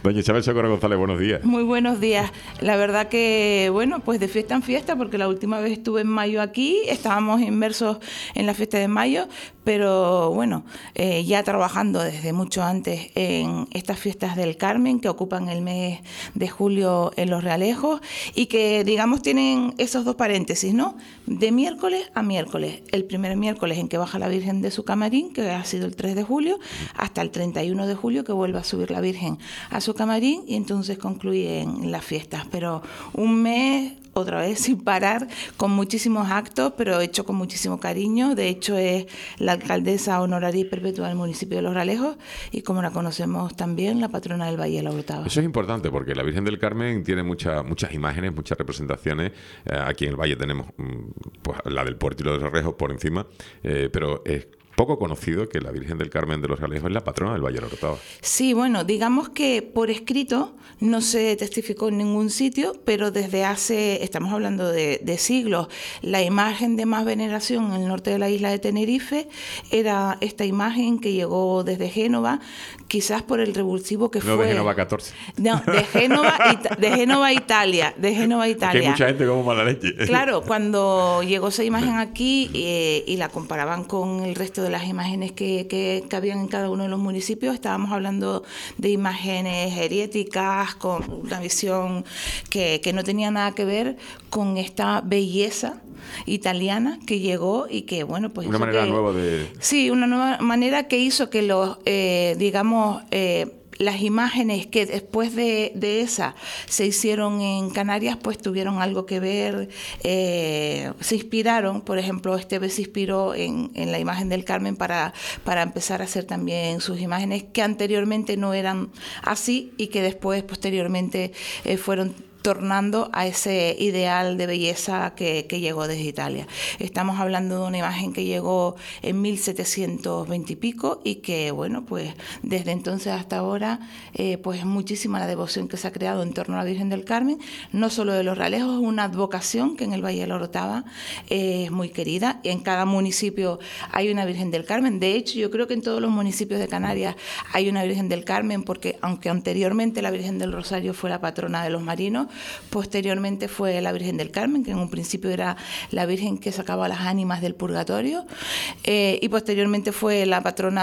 Doña Isabel Socorro González, buenos días. Muy buenos días. La verdad que, bueno, pues de fiesta en fiesta, porque la última vez estuve en mayo aquí, estábamos inmersos en la fiesta de mayo, pero bueno, ya trabajando desde mucho antes en estas fiestas del Carmen que ocupan el mes de julio en Los Realejos y que, digamos, tienen esos dos paréntesis, ¿no? De miércoles a miércoles. El primer miércoles en que baja la Virgen de su camarín, que ha sido el 3 de julio, hasta el 31 de julio que vuelve a subir la Virgen a su camarín y entonces concluyen las fiestas. Pero un mes otra vez sin parar, con muchísimos actos, pero hecho con muchísimo cariño. De hecho, es la alcaldesa honoraria y perpetua del municipio de Los Realejos y, como la conocemos también, la patrona del Valle de la Orotava. Eso es importante porque la Virgen del Carmen tiene muchas imágenes, muchas representaciones. Aquí en el Valle tenemos pues, la del Puerto y los Realejos por encima, pero es poco conocido que la Virgen del Carmen de Los Realejos es la patrona del Valle de la Orotava. Sí, bueno, digamos que por escrito no se testificó en ningún sitio, pero desde hace, estamos hablando de siglos, la imagen de más veneración en el norte de la isla de Tenerife era esta imagen que llegó desde Génova, quizás por el revulsivo que fue... No, de Génova 14. No, de Génova, Italia. De Génova, Italia. Que hay mucha gente como mala leche. Claro, cuando llegó esa imagen aquí y la comparaban con el resto de las imágenes que habían en cada uno de los municipios, estábamos hablando de imágenes heriéticas, con una visión que no tenía nada que ver con esta belleza italiana que llegó y que, bueno, pues... Una manera nueva de... Sí, una nueva manera que hizo que los, las imágenes que después de esa se hicieron en Canarias, pues tuvieron algo que ver, se inspiraron, por ejemplo, Esteves se inspiró en la imagen del Carmen para empezar a hacer también sus imágenes que anteriormente no eran así y que después, posteriormente, fueron tornando a ese ideal de belleza que llegó desde Italia. Estamos hablando de una imagen que llegó en 1720 y pico y que, bueno, pues desde entonces hasta ahora, pues es muchísima la devoción que se ha creado en torno a la Virgen del Carmen, no solo de Los Realejos, es una advocación que en el Valle de la Orotava es muy querida. En cada municipio hay una Virgen del Carmen. De hecho, yo creo que en todos los municipios de Canarias hay una Virgen del Carmen porque, aunque anteriormente la Virgen del Rosario fue la patrona de los marinos, posteriormente fue la Virgen del Carmen, que en un principio era la Virgen que sacaba las ánimas del purgatorio, y posteriormente fue la patrona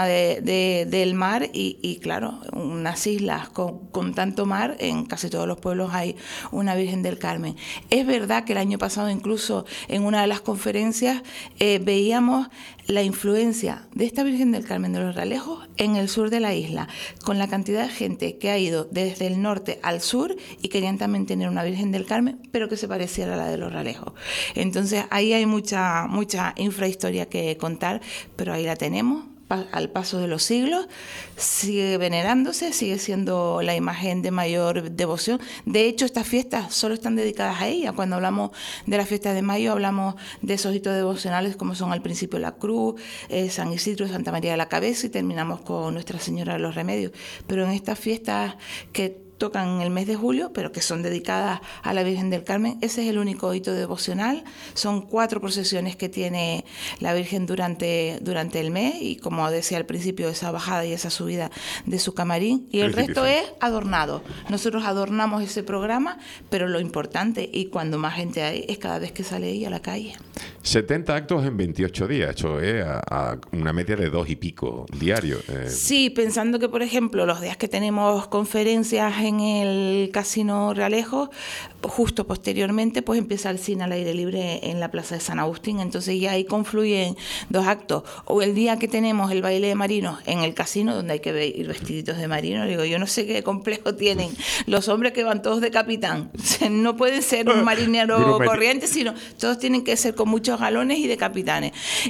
del mar y claro, unas islas con tanto mar, en casi todos los pueblos hay una Virgen del Carmen. Es verdad que el año pasado, incluso en una de las conferencias, veíamos la influencia de esta Virgen del Carmen de Los Realejos en el sur de la isla, con la cantidad de gente que ha ido desde el norte al sur y querían también tener una Virgen del Carmen, pero que se pareciera a la de Los Realejos. Entonces ahí hay mucha infrahistoria que contar, pero ahí la tenemos. Al paso de los siglos, sigue venerándose, sigue siendo la imagen de mayor devoción. De hecho, estas fiestas solo están dedicadas a ella. Cuando hablamos de las fiestas de mayo, hablamos de esos hitos devocionales como son al principio la Cruz, San Isidro, Santa María de la Cabeza y terminamos con Nuestra Señora de los Remedios. Pero en estas fiestas que tocan en el mes de julio, pero que son dedicadas a la Virgen del Carmen, ese es el único hito devocional. Son 4 procesiones que tiene la Virgen durante el mes y, como decía al principio, esa bajada y esa subida de su camarín, y el resto es adornado. Nosotros adornamos ese programa, pero lo importante, y cuando más gente hay, es cada vez que sale ella a la calle. 70 actos en 28 días, esto es a una media de 2 y pico diarios. Sí, pensando que, por ejemplo, los días que tenemos conferencias en el Casino Realejos, justo posteriormente pues empieza el cine al aire libre en la Plaza de San Agustín, entonces ya ahí confluyen 2 actos. O el día que tenemos el baile de marinos en el casino, donde hay que ir vestiditos de marino, digo, yo no sé qué complejo tienen los hombres que van todos de capitán. No pueden ser un marinero corriente, sino todos tienen que ser con muchos galones y de capitanes.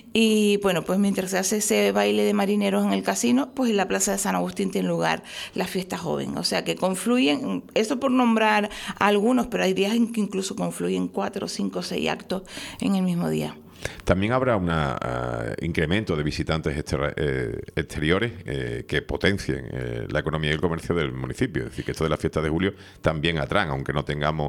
Y bueno, pues mientras se hace ese baile de marineros en el casino, pues en la Plaza de San Agustín tiene lugar la fiesta joven, o sea que confluyen, eso por nombrar a algunos, pero hay días en que incluso confluyen 4, 5, 6 actos en el mismo día. También habrá un incremento de visitantes exteriores que potencien la economía y el comercio del municipio. Es decir, que esto de las fiestas de julio también atraen, aunque no tengamos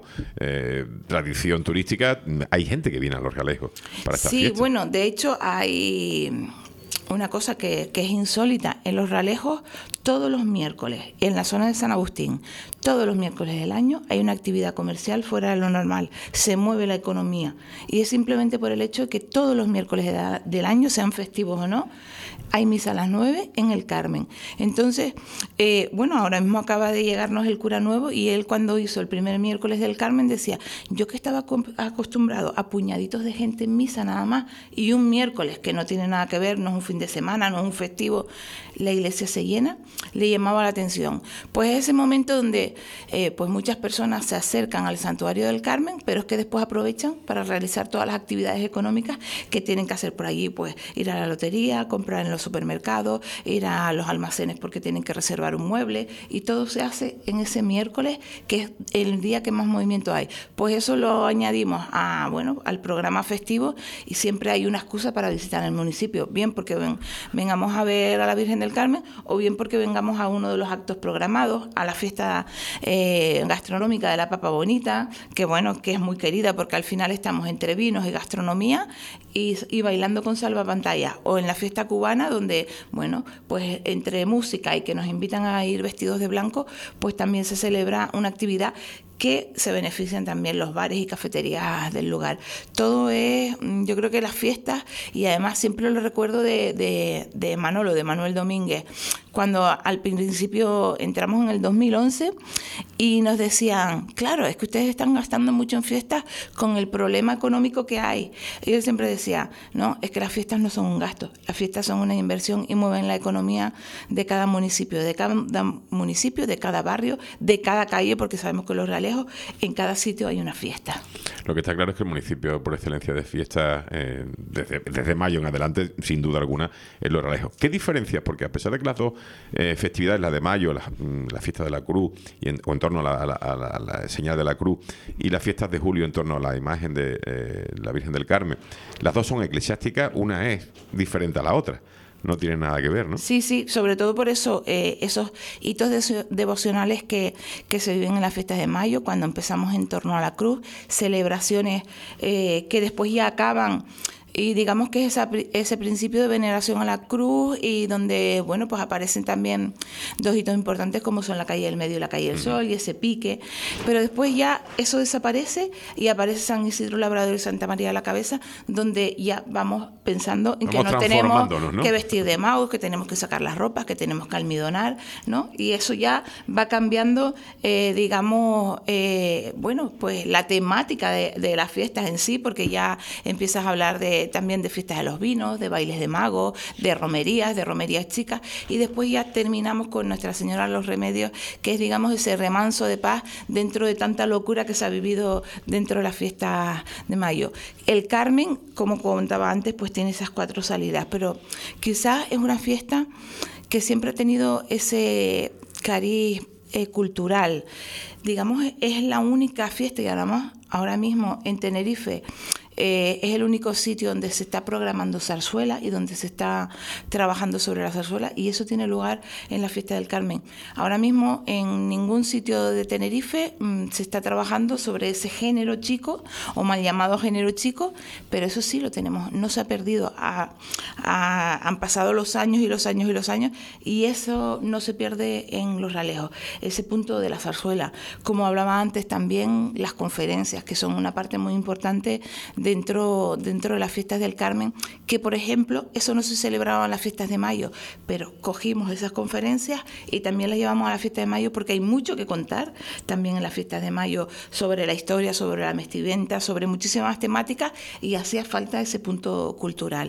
tradición turística, hay gente que viene a Los Realejos para estas fiestas. Sí, bueno, de hecho hay una cosa que es insólita. En Los Ralejos, todos los miércoles, en la zona de San Agustín, todos los miércoles del año hay una actividad comercial fuera de lo normal. Se mueve la economía. Y es simplemente por el hecho de que todos los miércoles del año, sean festivos o no, hay misa a las 9 en el Carmen. Entonces, bueno, ahora mismo acaba de llegarnos el cura nuevo y él, cuando hizo el primer miércoles del Carmen, decía: yo que estaba acostumbrado a puñaditos de gente en misa nada más, y un miércoles que no tiene nada que ver, no es un fin de semana, no es un festivo, la iglesia se llena, le llamaba la atención. Pues es ese momento donde pues muchas personas se acercan al santuario del Carmen, pero es que después aprovechan para realizar todas las actividades económicas que tienen que hacer por allí, pues ir a la lotería, comprar en los supermercados, ir a los almacenes porque tienen que reservar un mueble, y todo se hace en ese miércoles, que es el día que más movimiento hay. Pues eso lo añadimos al programa festivo, y siempre hay una excusa para visitar el municipio, bien porque vengamos a ver a la Virgen del Carmen, o bien porque vengamos a uno de los actos programados, a la fiesta gastronómica de la Papa Bonita, que bueno, que es muy querida porque al final estamos entre vinos y gastronomía y bailando con salvapantallas, o en la fiesta cubana, donde, bueno, pues entre música y que nos invitan a ir vestidos de blanco, pues también se celebra una actividad que se benefician también los bares y cafeterías del lugar. Todo es, yo creo que las fiestas, y además siempre lo recuerdo de Manuel Domínguez, cuando al principio entramos en el 2011 y nos decían: claro, es que ustedes están gastando mucho en fiestas con el problema económico que hay. Y él siempre decía: no, es que las fiestas no son un gasto, las fiestas son una inversión y mueven la economía de cada municipio, de cada barrio, de cada calle, porque sabemos que Los Ralejos, en cada sitio hay una fiesta. Lo que está claro es que el municipio por excelencia de fiestas, desde mayo en adelante, sin duda alguna, es Los Ralejos. ¿Qué diferencias? Porque a pesar de que las dos festividades, la de mayo, la fiesta de la Cruz, o en torno a la señal de la Cruz, y las fiestas de julio en torno a la imagen de la Virgen del Carmen, las dos son eclesiásticas, una es diferente a la otra. No tiene nada que ver, ¿no? Sí, sobre todo por eso, esos hitos devocionales que se viven en las fiestas de mayo, cuando empezamos en torno a la cruz, celebraciones que después ya acaban. Y digamos que es ese principio de veneración a la cruz, y donde, bueno, pues aparecen también dos hitos importantes como son la calle del Medio y la calle del Sol, y ese pique. Pero después ya eso desaparece y aparece San Isidro Labrador y Santa María de la Cabeza, donde ya vamos pensando en que no tenemos, ¿no?, que vestir de magos, que tenemos que sacar las ropas, que tenemos que almidonar, ¿no? Y eso ya va cambiando, digamos, bueno, pues la temática de las fiestas en sí, porque ya empiezas a hablar también de fiestas de los vinos, de bailes de magos, de romerías chicas, y después ya terminamos con Nuestra Señora de los Remedios, que es, digamos, ese remanso de paz dentro de tanta locura que se ha vivido dentro de las fiestas de mayo. El Carmen, como comentaba antes, pues tiene esas 4 salidas, pero quizás es una fiesta que siempre ha tenido ese cariz cultural. Digamos, es la única fiesta, y además ahora mismo en Tenerife es el único sitio donde se está programando zarzuela y donde se está trabajando sobre la zarzuela, y eso tiene lugar en la fiesta del Carmen. Ahora mismo en ningún sitio de Tenerife se está trabajando sobre ese género chico, o mal llamado género chico, pero eso sí lo tenemos, no se ha perdido. Han pasado los años y los años y los años, y eso no se pierde en Los Ralejos, ese punto de la zarzuela. Como hablaba antes, también las conferencias, que son una parte muy importante dentro de las fiestas del Carmen, que por ejemplo, eso no se celebraba en las fiestas de mayo, pero cogimos esas conferencias y también las llevamos a la fiesta de mayo, porque hay mucho que contar también en las fiestas de mayo sobre la historia, sobre la vestimenta, sobre muchísimas temáticas, y hacía falta ese punto cultural.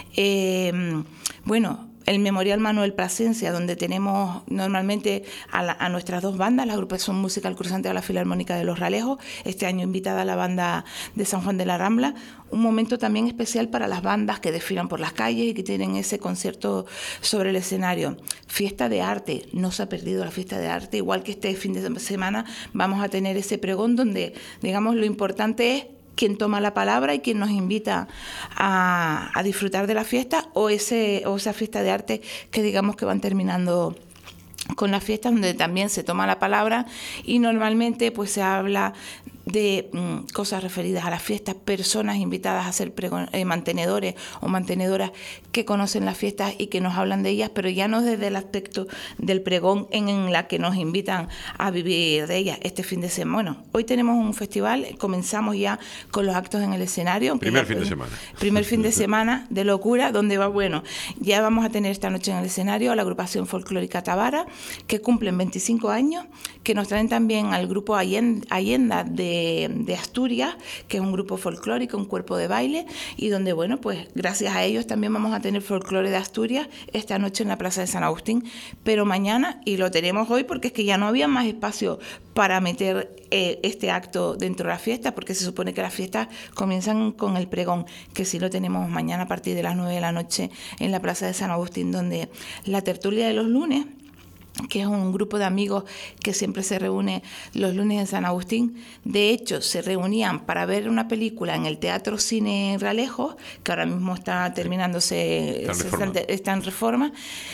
Bueno, el Memorial Manuel Plasencia, donde tenemos normalmente a nuestras dos bandas, la agrupación musical Cruzante de la Filarmónica de Los Ralejos, este año invitada a la banda de San Juan de la Rambla, un momento también especial para las bandas que desfilan por las calles y que tienen ese concierto sobre el escenario. Fiesta de arte, no se ha perdido la fiesta de arte, igual que este fin de semana vamos a tener ese pregón donde, digamos, lo importante es quien toma la palabra y quien nos invita a disfrutar de la fiesta, o esa fiesta de arte que digamos que van terminando con la fiesta, donde también se toma la palabra, y normalmente pues se habla cosas referidas a las fiestas, personas invitadas a ser mantenedores o mantenedoras que conocen las fiestas y que nos hablan de ellas, pero ya no desde el aspecto del pregón en la que nos invitan a vivir de ellas. Este fin de semana, bueno, hoy tenemos un festival, comenzamos ya con los actos en el escenario. Primer fin de semana. Primer fin de semana de locura, donde va, bueno, ya vamos a tener esta noche en el escenario a la agrupación folclórica Tabara, que cumplen 25 años, que nos traen también al grupo Allenda de Asturias, que es un grupo folclórico, un cuerpo de baile, y donde, bueno, pues gracias a ellos también vamos a tener folclore de Asturias esta noche en la Plaza de San Agustín, pero mañana, y lo tenemos hoy porque es que ya no había más espacio para meter este acto dentro de la fiesta, porque se supone que las fiestas comienzan con el pregón, que sí lo tenemos mañana a partir de las 9 de la noche en la Plaza de San Agustín, donde la tertulia de los lunes, que es un grupo de amigos que siempre se reúne los lunes en San Agustín. De hecho, se reunían para ver una película en el Teatro Cine Ralejos, que ahora mismo está terminándose, está en reforma,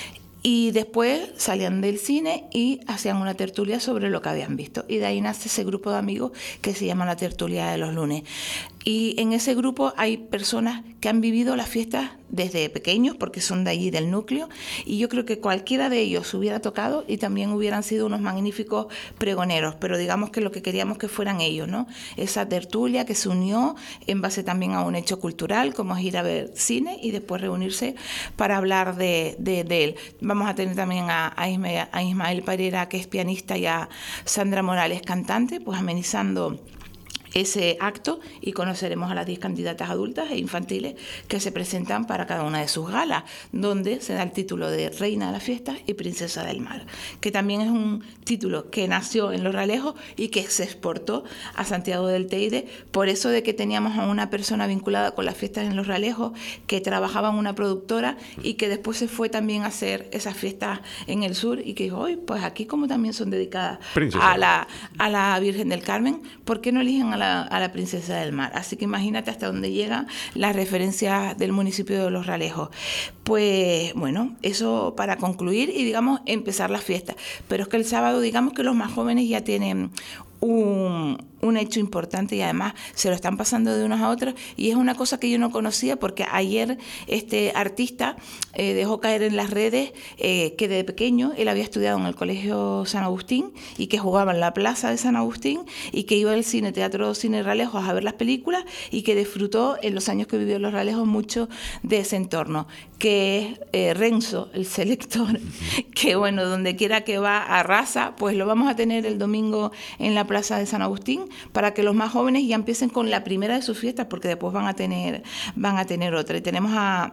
y después salían del cine y hacían una tertulia sobre lo que habían visto. Y de ahí nace ese grupo de amigos que se llama la tertulia de los lunes. Y en ese grupo hay personas que han vivido las fiestas desde pequeños, porque son de allí del núcleo, y yo creo que cualquiera de ellos hubiera tocado y también hubieran sido unos magníficos pregoneros, pero digamos que lo que queríamos que fueran ellos, ¿no? Esa tertulia que se unió en base también a un hecho cultural, como es ir a ver cine y después reunirse para hablar de él. Vamos a tener también a Ismael Pereira, que es pianista, y a Sandra Morales, cantante, pues amenizando ese acto, y conoceremos a las 10 candidatas adultas e infantiles que se presentan para cada una de sus galas, donde se da el título de Reina de las Fiestas y Princesa del Mar, que también es un título que nació en Los Ralejos y que se exportó a Santiago del Teide, por eso de que teníamos a una persona vinculada con las fiestas en Los Ralejos que trabajaba en una productora y que después se fue también a hacer esas fiestas en el sur y que dijo, oye, pues aquí como también son dedicadas a la Virgen del Carmen, ¿por qué no eligen a la Princesa del Mar? Así que imagínate hasta dónde llegan las referencias del municipio de Los Ralejos. Pues bueno, eso para concluir y digamos empezar la fiesta. Pero es que el sábado digamos que los más jóvenes ya tienen un hecho importante y además se lo están pasando de unos a otros, y es una cosa que yo no conocía porque ayer este artista dejó caer en las redes que desde pequeño él había estudiado en el Colegio San Agustín y que jugaba en la Plaza de San Agustín y que iba al Teatro Cine Ralejos a ver las películas y que disfrutó en los años que vivió en Los Ralejos mucho de ese entorno, que es Renzo, el selector, que bueno, donde quiera que va arrasa, pues lo vamos a tener el domingo en la Plaza de San Agustín para que los más jóvenes ya empiecen con la primera de sus fiestas, porque después van a tener otra. Y tenemos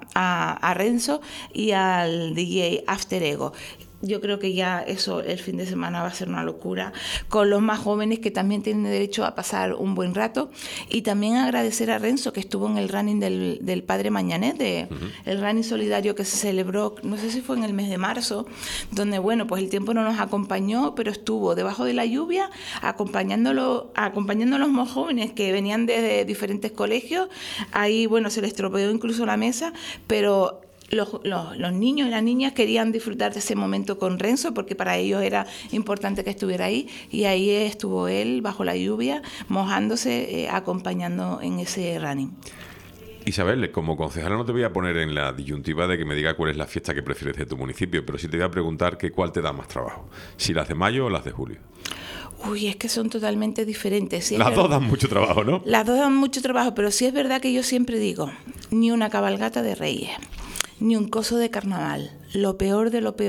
a Renzo y al DJ After Ego. Yo creo que ya eso el fin de semana va a ser una locura con los más jóvenes que también tienen derecho a pasar un buen rato, y también agradecer a Renzo que estuvo en el running del Padre Mañanet, el running solidario que se celebró, no sé si fue en el mes de marzo, donde bueno, pues el tiempo no nos acompañó, pero estuvo debajo de la lluvia acompañando a los más jóvenes que venían desde diferentes colegios. Ahí bueno, se les estropeó incluso la mesa, pero los niños y las niñas querían disfrutar de ese momento con Renzo porque para ellos era importante que estuviera ahí, y ahí estuvo él bajo la lluvia mojándose, acompañando en ese running. Isabel, como concejala no te voy a poner en la disyuntiva de que me diga cuál es la fiesta que prefieres de tu municipio, pero sí te voy a preguntar que cuál te da más trabajo, si las de mayo o las de julio. Uy, es que son totalmente diferentes. Sí, las dos dan mucho trabajo, ¿no? Las dos dan mucho trabajo, pero sí es verdad que yo siempre digo, ni una cabalgata de Reyes, ni un coso de carnaval. Lo peor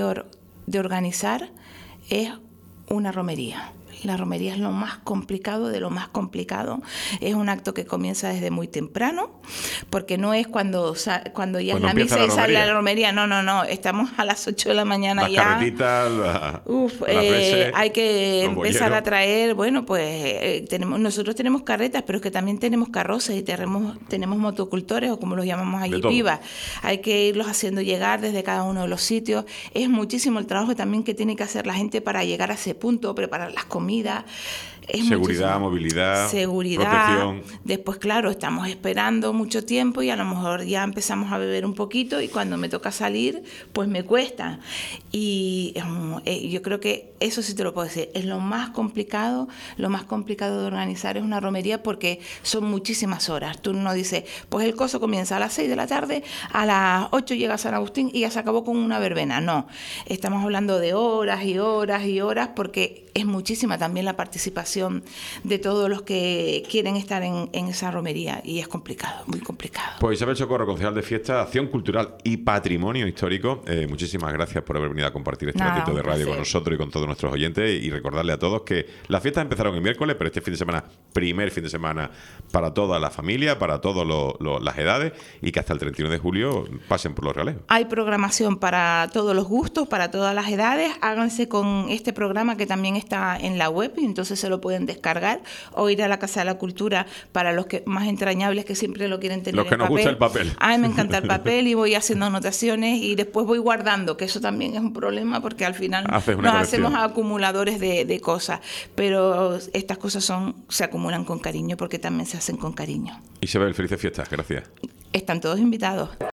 de organizar es una romería. La romería es lo más complicado de lo más complicado. Es un acto que comienza desde muy temprano, porque no es cuando ya es la misa y sale la romería. No. Estamos a las 8 de la mañana las ya. Carretitas, hay que empezar a traer, bueno, pues nosotros tenemos carretas, pero es que también tenemos carrozas y tenemos motocultores, o como los llamamos allí, pibas. Hay que irlos haciendo llegar desde cada uno de los sitios. Es muchísimo el trabajo también que tiene que hacer la gente para llegar a ese punto, preparar las comidas, comida. Seguridad, movilidad, protección. Después, claro, estamos esperando mucho tiempo y a lo mejor ya empezamos a beber un poquito y cuando me toca salir, pues me cuesta. Y yo creo que eso sí te lo puedo decir. Es lo más complicado de organizar es una romería porque son muchísimas horas. Tú no dices, pues el coso comienza a las 6 de la tarde, a las 8 llega a San Agustín y ya se acabó con una verbena. No, estamos hablando de horas y horas y horas porque es muchísima también la participación de todos los que quieren estar en esa romería y es complicado, muy complicado. Pues Isabel Socorro, concejal de Fiesta, Acción Cultural y Patrimonio Histórico, muchísimas gracias por haber venido a compartir este ratito de radio con nosotros y con todos nuestros oyentes, y recordarle a todos que las fiestas empezaron el miércoles, pero este fin de semana, primer fin de semana para toda la familia, para todas las edades, y que hasta el 31 de julio pasen por Los Realejos. Hay programación para todos los gustos, para todas las edades. Háganse con este programa que también está en la web y entonces se lo pueden descargar o ir a la Casa de la Cultura para los que más entrañables que siempre lo quieren tener en papel. Los que nos gusta el papel. A mí me encanta el papel y voy haciendo anotaciones y después voy guardando, que eso también es un problema porque al final nos hacemos acumuladores de cosas, pero estas cosas se acumulan con cariño porque también se hacen con cariño. Isabel, felices fiestas, gracias. Están todos invitados.